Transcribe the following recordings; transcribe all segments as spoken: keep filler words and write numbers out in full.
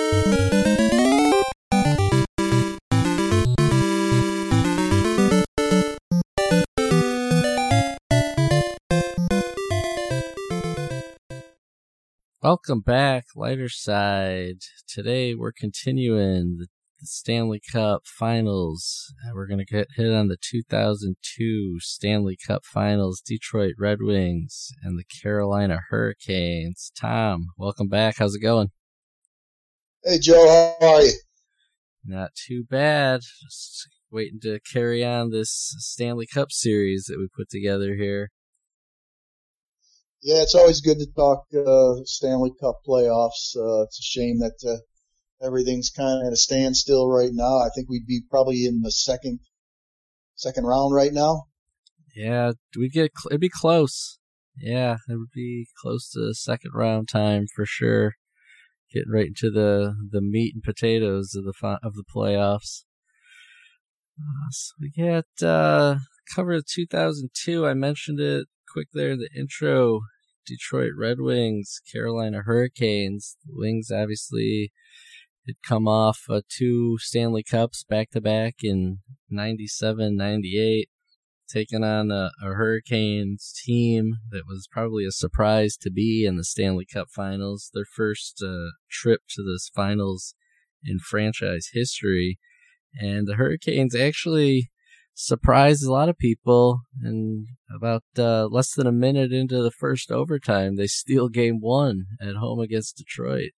Welcome back, Lighter Side. Today we're continuing the, the Stanley Cup Finals. We're going to get hit on the two thousand two Stanley Cup Finals, Detroit Red Wings and the Carolina Hurricanes. Tom, welcome back. How's it going? Hey, Joe. How are you? Not too bad. Just waiting to carry on this Stanley Cup series that we put together here. Yeah, it's always good to talk uh, Stanley Cup playoffs. Uh, it's a shame that uh, everything's kind of at a standstill right now. I think we'd be probably in the second second round right now. Yeah, we get it'd be close. Yeah, it would be close to second round time for sure. Getting right into the, the meat and potatoes of the of the playoffs. Uh, so we get uh, cover two thousand two. I mentioned it quick there in the intro. Detroit Red Wings, Carolina Hurricanes. The Wings obviously had come off uh, two Stanley Cups back to back in ninety-seven ninety-eight, taking on a, a Hurricanes team that was probably a surprise to be in the Stanley Cup Finals. Their first uh, trip to this finals in franchise history. And the Hurricanes actually surprised a lot of people, and about uh, less than a minute into the first overtime, they steal game one at home against Detroit.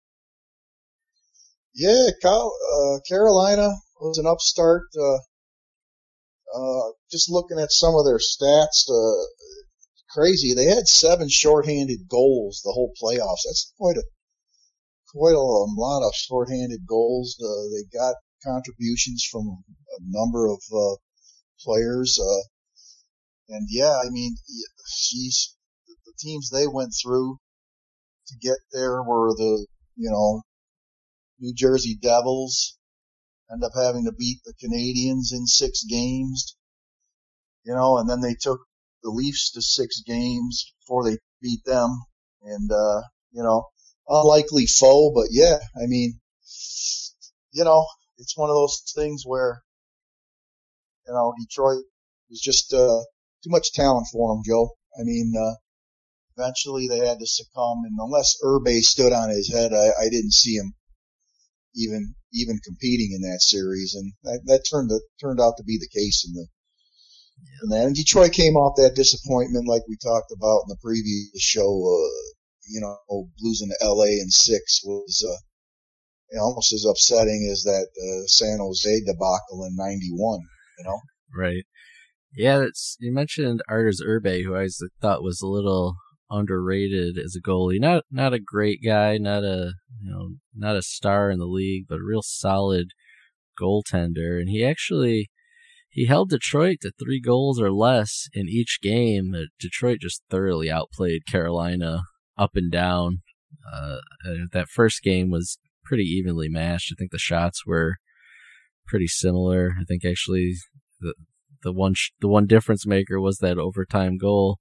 Yeah, uh, Carolina was an upstart. Uh, uh, just looking at some of their stats, uh, crazy. They had seven shorthanded goals the whole playoffs. That's quite a quite a, a lot of shorthanded goals. Uh, they got contributions from a number of uh, players, uh, and yeah, I mean, she's the teams they went through to get there were the, you know, New Jersey Devils, end up having to beat the Canadiens in six games, you know, and then they took the Leafs to six games before they beat them, and uh, you know, unlikely foe, but yeah, I mean, you know, it's one of those things where, you know, Detroit was just uh, too much talent for them, Joe. I mean, uh, eventually they had to succumb, and unless Urbe stood on his head, I, I didn't see him even even competing in that series, and that, that turned to, turned out to be the case in the yeah. in that. And Detroit came off that disappointment, like we talked about in the previous show. Uh, you know, losing to L A in six was uh, you know, almost as upsetting as that uh, San Jose debacle in ninety-one. You know, right? Yeah, that's, you mentioned Arturs Urbe, who I thought was a little underrated as a goalie. Not not a great guy, not a you know not a star in the league, but a real solid goaltender. And he actually he held Detroit to three goals or less in each game. Detroit just thoroughly outplayed Carolina up and down. Uh, that first game was pretty evenly matched. I think the shots were pretty similar. I think actually the the one sh- the one difference maker was that overtime goal.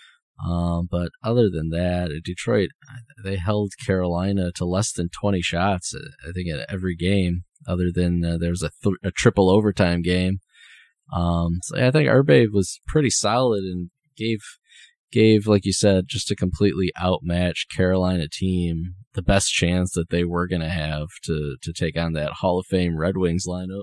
Um, but other than that, Detroit, they held Carolina to less than twenty shots, I think, at every game, other than uh, there was a, th- a triple overtime game. Um, so yeah, I think Urbe was pretty solid and gave, gave, like you said, just a completely outmatched Carolina team the best chance that they were going to have to, to take on that Hall of Fame Red Wings lineup.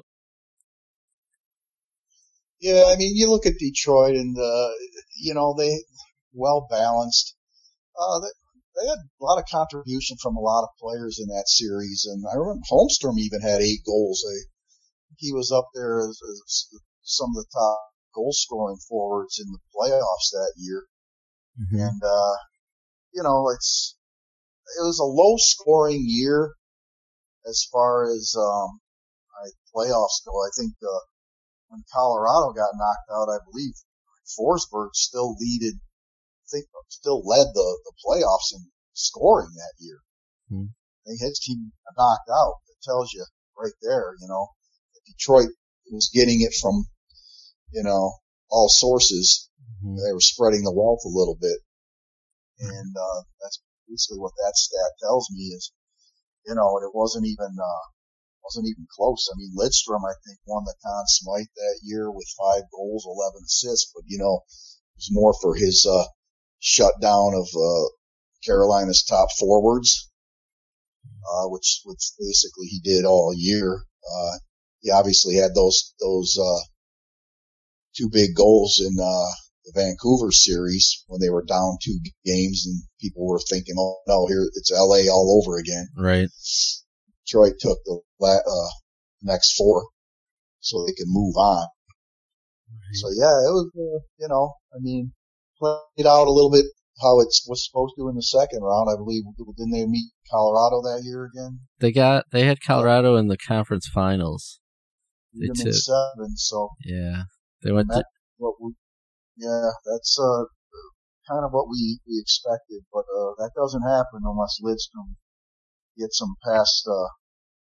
Yeah, I mean, you look at Detroit and, uh, you know, they well balanced. Uh, they, they had a lot of contribution from a lot of players in that series. And I remember Holmstrom even had eight goals. I, he was up there as, as some of the top goal scoring forwards in the playoffs that year. Mm-hmm. And, uh, you know, it's, it was a low scoring year as far as, um, playoffs go. I think, uh, when Colorado got knocked out, I believe Forsberg still leaded, I think still led the, the playoffs in scoring that year. Mm-hmm. I think his team got knocked out. It tells you right there, you know, Detroit was getting it from, you know, all sources. Mm-hmm. They were spreading the wealth a little bit. And, uh, that's basically what that stat tells me is, you know, and it wasn't even uh, wasn't even close. I mean, Lidstrom, I think, won the Conn Smythe that year with five goals, eleven assists, but you know, it was more for his uh, shutdown of uh, Carolina's top forwards, uh, which which basically he did all year. Uh, he obviously had those those uh, two big goals in uh, the Vancouver series when they were down two games, and people were thinking, "Oh no, here it's L A all over again." Right. Detroit took the uh, next four, so they could move on. Right. So yeah, it was uh, you know, I mean, played out a little bit how it was supposed to in the second round. I believe didn't they meet Colorado that year again? They got they had Colorado yeah. in the conference finals. They took seven, so yeah, they went. To, what we, yeah, that's uh, kind of what we, we expected, but uh, that doesn't happen unless Lidstrom gets them past uh,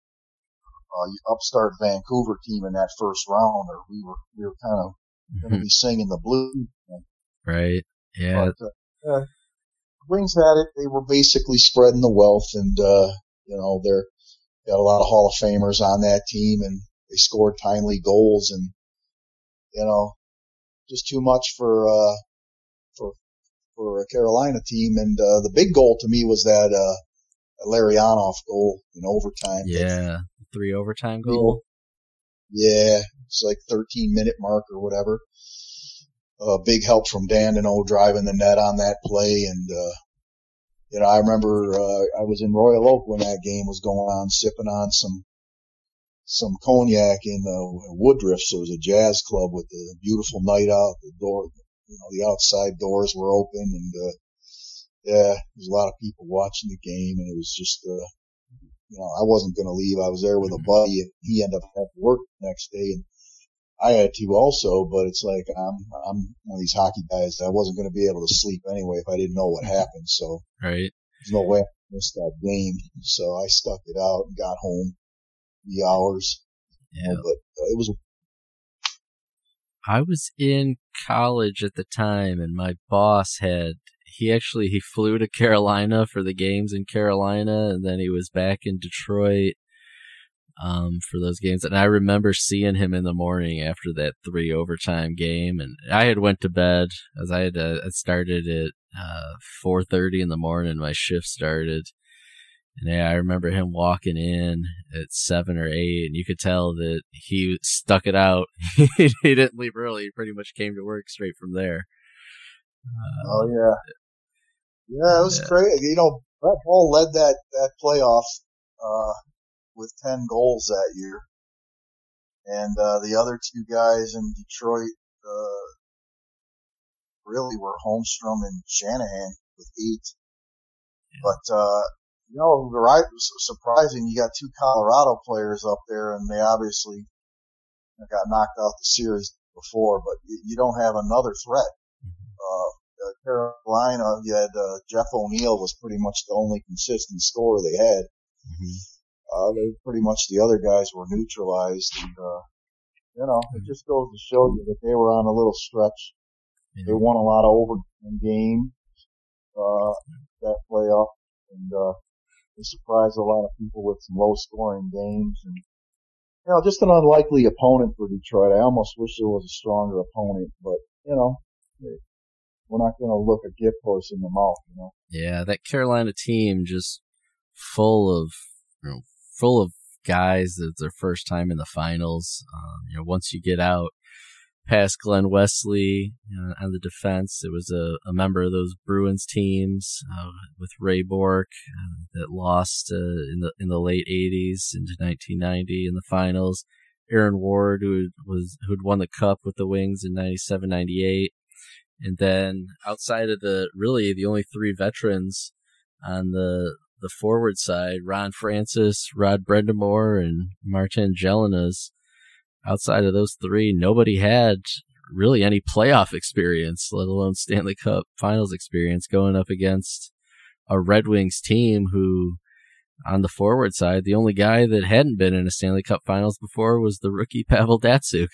uh, upstart Vancouver team in that first round, or we were we were kind of mm-hmm. going to be singing the blues. Right. Yeah. But, uh, uh, Wings had it. They were basically spreading the wealth, and uh, you know they're got a lot of Hall of Famers on that team, and they scored timely goals, and you know just too much for uh, for for a Carolina team. And uh, the big goal to me was that uh, Larionov goal in overtime. Yeah, three overtime goal. Yeah, it's like thirteen minute mark or whatever. Uh, big help from Dandenault driving the net on that play. And, uh, you know, I remember, uh, I was in Royal Oak when that game was going on, sipping on some, some cognac in, uh, Woodruff. So it was a jazz club with a beautiful night out. The door, you know, the outside doors were open, and, uh, yeah, there was a lot of people watching the game, and it was just, uh, you know, I wasn't going to leave. I was there with a buddy, and he ended up having to work the next day, and I had to also, but it's like I'm I'm one of these hockey guys that I wasn't going to be able to sleep anyway if I didn't know what happened. So right. There's no way I missed that game. So I stuck it out and got home the hours. Yeah. You know, but uh, it was. I was in college at the time, and my boss had he actually he flew to Carolina for the games in Carolina, and then he was back in Detroit. Um, for those games, and I remember seeing him in the morning after that three overtime game, and I had went to bed as I had uh, I started at uh, four thirty in the morning. My shift started, and yeah, I remember him walking in at seven or eight, and you could tell that he stuck it out. He didn't leave early; he pretty much came to work straight from there. Uh, oh yeah, yeah, it was yeah. crazy. You know, Brett Hull led that that playoff. Uh, with ten goals that year. And uh, the other two guys in Detroit uh, really were Holmstrom and Shanahan with eight. Yeah. But, uh, you know, right, it was surprising. You got two Colorado players up there, and they obviously got knocked out the series before, but you, you don't have another threat. Mm-hmm. Uh, Carolina, you had uh, Jeff O'Neill was pretty much the only consistent scorer they had. Mm-hmm. Uh, they pretty much the other guys were neutralized, and uh, you know it just goes to show you that they were on a little stretch. Yeah. They won a lot of overtime games uh, that playoff, and uh, they surprised a lot of people with some low-scoring games, and you know just an unlikely opponent for Detroit. I almost wish there was a stronger opponent, but you know we're not going to look a gift horse in the mouth, you know. Yeah, that Carolina team just full of you know. full of guys that it's their first time in the finals. Um, you know, once you get out past Glenn Wesley you know, on the defense, it was a, a member of those Bruins teams uh, with Ray Bourque uh, that lost uh, in the in the late eighties into nineteen ninety in the finals. Aaron Ward, who was who'd won the Cup with the Wings in ninety-seven ninety-eight, and then outside of the really the only three veterans on the the forward side, Ron Francis, Rod Brind'Amour, and Martin Gelinas. Outside of those three, nobody had really any playoff experience, let alone Stanley Cup Finals experience, going up against a Red Wings team who, on the forward side, the only guy that hadn't been in a Stanley Cup Finals before was the rookie Pavel Datsyuk.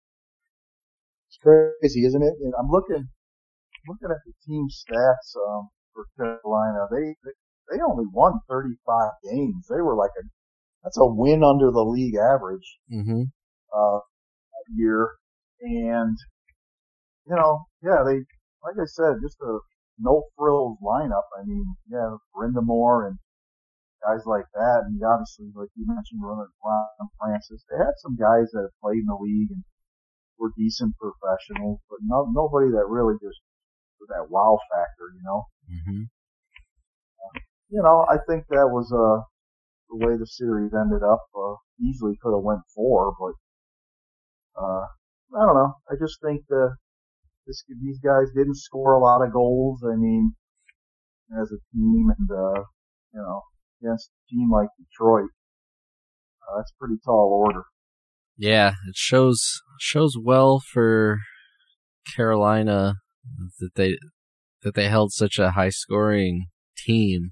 It's crazy, isn't it? And I'm looking, looking at the team stats um, for Carolina. They, they they only won thirty-five games. They were like a, that's a win under the league average, mm-hmm. uh, year. And, you know, yeah, they, like I said, just a no frills lineup. I mean, yeah, Brindamore and guys like that. And obviously, like you mentioned, Ron Francis, they had some guys that have played in the league and were decent professionals, but no, nobody that really just with that wow factor, you know. Mm-hmm. Uh, you know, I think that was uh, the way the series ended up. Uh, easily could have went four, but uh, I don't know. I just think that this, these guys didn't score a lot of goals. I mean, as a team, and uh, you know, against a team like Detroit, uh, that's pretty tall order. Yeah, it shows shows well for Carolina that they that they held such a high scoring team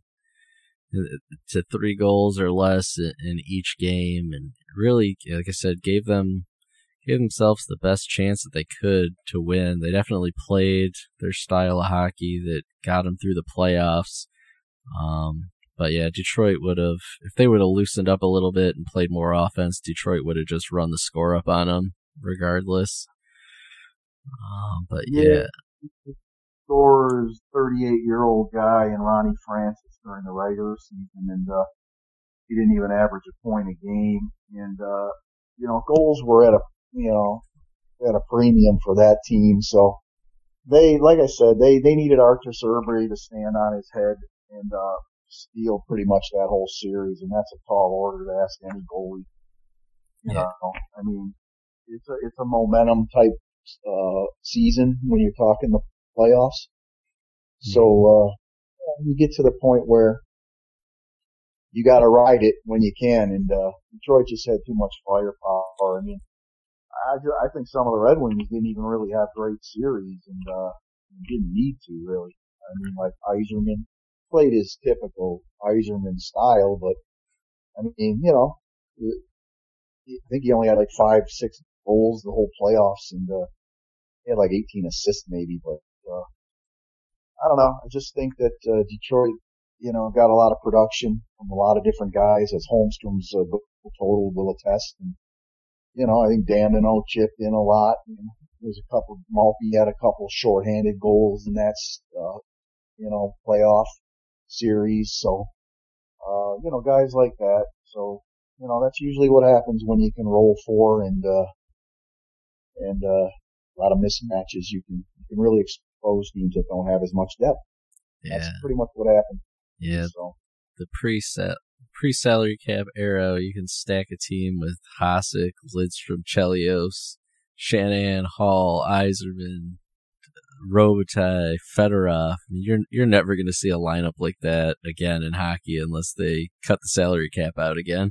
to three goals or less in each game, and really, like I said, gave them gave themselves the best chance that they could to win. They definitely played their style of hockey that got them through the playoffs. Um, but yeah, Detroit would have, if they would have loosened up a little bit and played more offense, Detroit would have just run the score up on them regardless. Um, but yeah. yeah. Scores thirty-eight-year-old guy and Ronnie Francis during the regular season, and uh, he didn't even average a point a game. And uh, you know, goals were at a you know at a premium for that team. So they, like I said, they they needed Artur Srbery to stand on his head and uh, steal pretty much that whole series, and that's a tall order to ask any goalie. You yeah. know, I mean, it's a it's a momentum type uh, season when you're talking the playoffs. So, uh, you get to the point where you gotta ride it when you can, and, uh, Detroit just had too much firepower. I mean, I, just, I think some of the Red Wings didn't even really have great series, and, uh, didn't need to, really. I mean, like, Yzerman played his typical Yzerman style, but, I mean, you know, I think he only had like five, six goals the whole playoffs, and, uh, he had like eighteen assists maybe, but, Uh, I don't know. I just think that uh, Detroit, you know, got a lot of production from a lot of different guys, as Holmstrom's uh, total will attest. And, you know, I think Danino chipped in a lot. And there's a couple, Malky had a couple shorthanded goals in that, uh, you know, playoff series. So, uh, you know, guys like that. So, you know, that's usually what happens when you can roll four and, uh, and, uh, a lot of mismatches. You can, you can really expose teams that don't have as much depth. Yeah. That's pretty much what happened. Yeah. So. The pre-set, pre-salary cap era, you can stack a team with Hasek, Lidstrom, Chelios, Shanahan, Hall, Yzerman, Robitaille, Fedorov. I mean, you're you're never going to see a lineup like that again in hockey unless they cut the salary cap out again.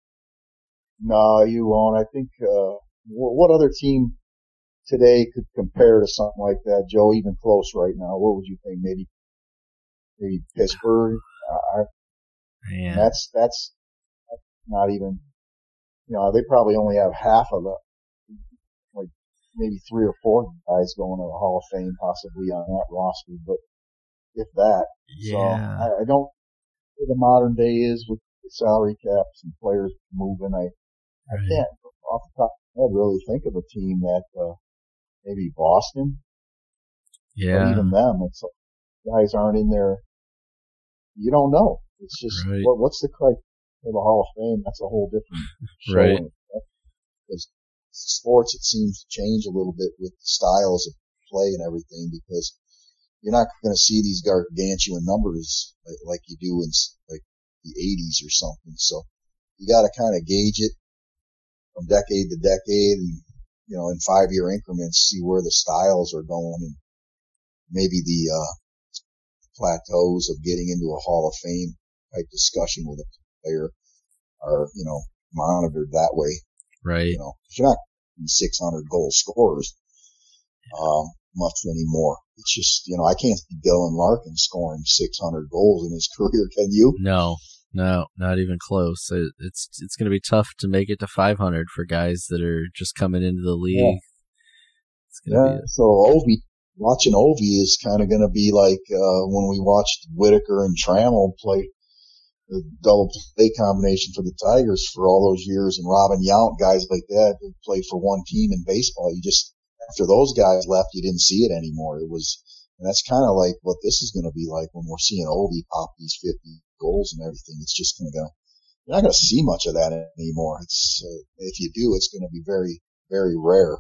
No, you won't. I think uh, what other team today could compare to something like that, Joe? Even close right now. What would you think? Maybe, maybe Pittsburgh. Uh, Man. That's that's not even. You know, they probably only have half of the, like maybe three or four guys going to the Hall of Fame possibly on that roster, but if that. Yeah. So I, I don't. Where the modern day is with the salary caps and players moving, I I right. can't off the top of my head really think of a team that. Uh, Maybe Boston. Yeah. But even them, it's guys aren't in there. You don't know. It's just right. what, what's the criteria for the Hall of Fame? That's a whole different show. Right. Because sports, it seems to change a little bit with the styles of play and everything, because you're not going to see these gargantuan numbers like, like you do in like the eighties or something. So you got to kind of gauge it from decade to decade, and you know, in five-year increments, see where the styles are going, and maybe the uh, plateaus of getting into a Hall of Fame type discussion with a player are, you know, monitored that way. Right. You know, you're not six hundred goal scorers um, much anymore. It's just, you know, I can't see Dylan Larkin scoring six hundred goals in his career. Can you? No. No, not even close. It, it's it's going to be tough to make it to five hundred for guys that are just coming into the league. Yeah. It's gonna yeah. be a... So Ovi, watching Ovi is kind of going to be like uh, when we watched Whitaker and Trammell play the double play combination for the Tigers for all those years, and Robin Yount, guys like that who played for one team in baseball. You just, after those guys left, you didn't see it anymore. It was, and that's kind of like what this is going to be like when we're seeing Ovi pop these fifty goals and everything. It's just going to go. You're not going to see much of that anymore. It's uh, if you do, it's going to be very, very rare.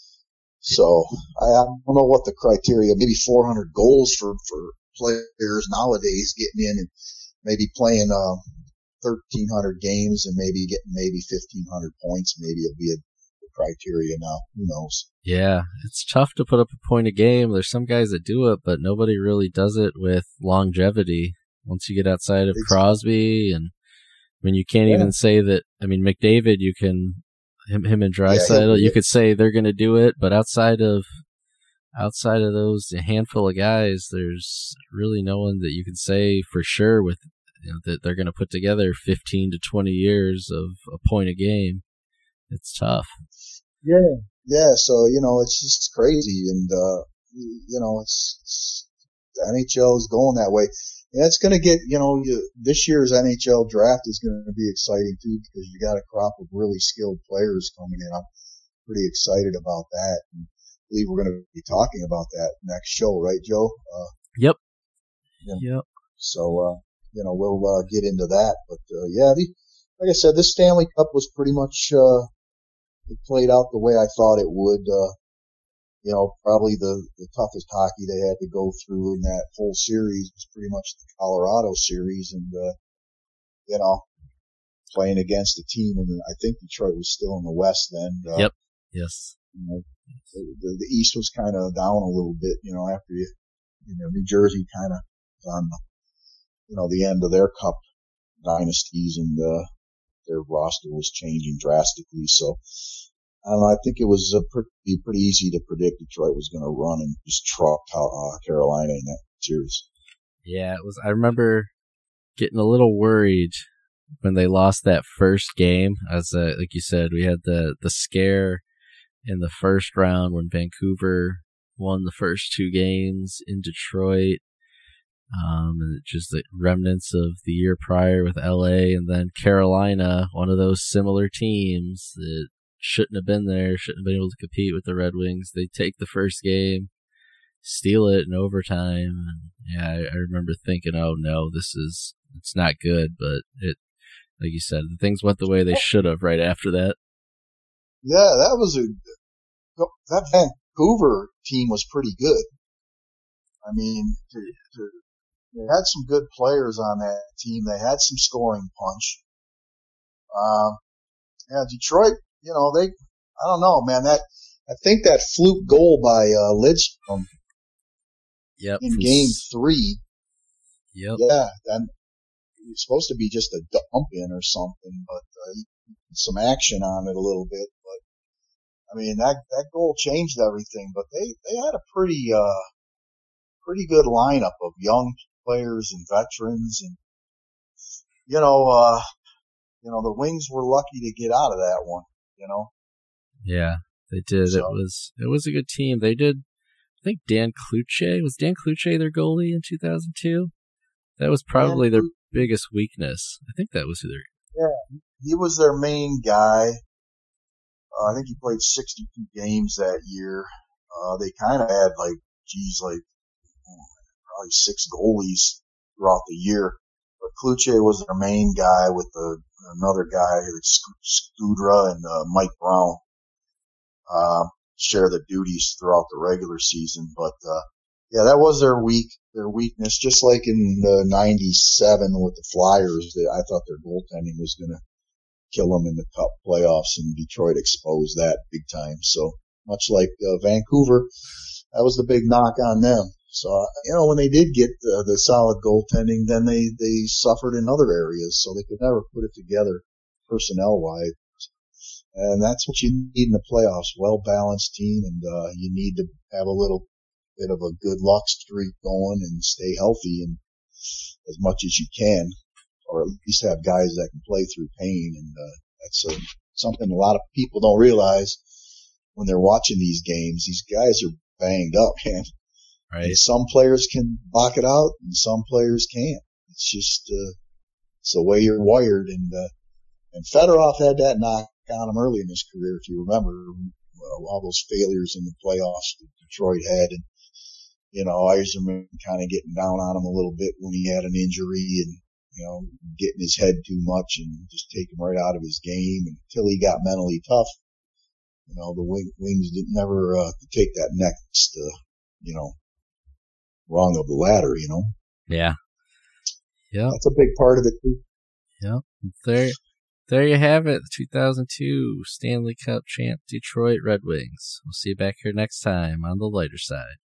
So I, I don't know what the criteria. Maybe four hundred goals for for players nowadays getting in and maybe playing uh, thirteen hundred games and maybe getting maybe fifteen hundred points. Maybe it'll be a, a criteria now. Who knows? Yeah, it's tough to put up a point a game. There's some guys that do it, but nobody really does it with longevity. Once you get outside of Crosby, and I mean, you can't yeah. even say that. I mean, McDavid, you can him him and Draisaitl, yeah, you could say they're going to do it, but outside of outside of those a handful of guys, there's really no one that you can say for sure with you know, that they're going to put together fifteen to twenty years of a point a game. It's tough. Yeah, yeah. So you know, it's just crazy, and uh, you know, it's, it's the N H L is going that way. And it's going to get, you know, you, this year's N H L draft is going to be exciting too because you got a crop of really skilled players coming in. I'm pretty excited about that. And I believe we're going to be talking about that next show, right, Joe? Uh, yep. Yeah. Yep. So, uh, you know, we'll uh, get into that. But, uh, yeah, the, like I said, this Stanley Cup was pretty much uh, it played out the way I thought it would. Uh, You know, probably the, the toughest hockey they had to go through in that whole series was pretty much the Colorado series. And, uh, you know, playing against a team, and I think Detroit was still in the West then. Uh, yep. Yes. You know, the, the East was kind of down a little bit, you know, after you, you know, New Jersey kind of on, the, you know, the end of their cup dynasties, and, uh, their roster was changing drastically. So, I don't know. I think it was uh, pretty, pretty easy to predict Detroit was going to run and just truck uh, Carolina in that series. Yeah, it was. I remember getting a little worried when they lost that first game. As uh, like you said, we had the the scare in the first round when Vancouver won the first two games in Detroit, um, and just the remnants of the year prior with L A, and then Carolina, one of those similar teams that shouldn't have been there, shouldn't have been able to compete with the Red Wings. They take the first game, steal it in overtime. And yeah, I, I remember thinking, oh no, this is, it's not good. But it, like you said, the things went the way they should have right after that. Yeah, that was a, that Vancouver team was pretty good. I mean, to, to, they had some good players on that team. They had some scoring punch. Um, yeah, Detroit, you know, they, I don't know, man, that, I think that fluke goal by, uh, Lidstrom yep. in game three. Yep. Yeah. And it's supposed to be just a dump in or something, but, uh, some action on it a little bit. But, I mean, that, that goal changed everything, but they, they had a pretty, uh, pretty good lineup of young players and veterans. And, you know, uh, you know, the Wings were lucky to get out of that one. You know? Yeah, they did. So, it was it was a good team. They did. I think Dan Cloutier was Dan Cloutier their goalie in two thousand two. That was probably Dan their biggest weakness. I think that was who their. Yeah, he was their main guy. Uh, I think he played sixty-two games that year. Uh, they kind of had like, geez, like oh, probably six goalies throughout the year. But Cloutier was their main guy with the another guy, Scudra and uh, Mike Brown, uh, share the duties throughout the regular season. But uh, yeah, that was their weak, their weakness. Just like in the ninety-seven with the Flyers, they, I thought their goaltending was going to kill them in the Cup playoffs, and Detroit exposed that big time. So much like uh, Vancouver, that was the big knock on them. So, you know, when they did get uh, the solid goaltending, then they, they suffered in other areas, so they could never put it together personnel-wise. And that's what you need in the playoffs, well-balanced team, and uh, you need to have a little bit of a good luck streak going and stay healthy and as much as you can, or at least have guys that can play through pain. And uh, that's a, something a lot of people don't realize when they're watching these games. These guys are banged up, man. Right. And some players can block it out, and some players can't. It's just uh, it's the way you're wired. And uh, and Fedorov had that knock on him early in his career, if you remember, well, all those failures in the playoffs that Detroit had, and you know, Yzerman kind of getting down on him a little bit when he had an injury, and you know, getting his head too much and just taking him right out of his game until he got mentally tough. You know, the wing, Wings didn't never uh, take that next, uh, you know, rung of the ladder. You know. Yeah. Yeah. That's a big part of it too. Yeah. There, there you have it. The two thousand two Stanley Cup champ Detroit Red Wings. We'll see you back here next time on the lighter side.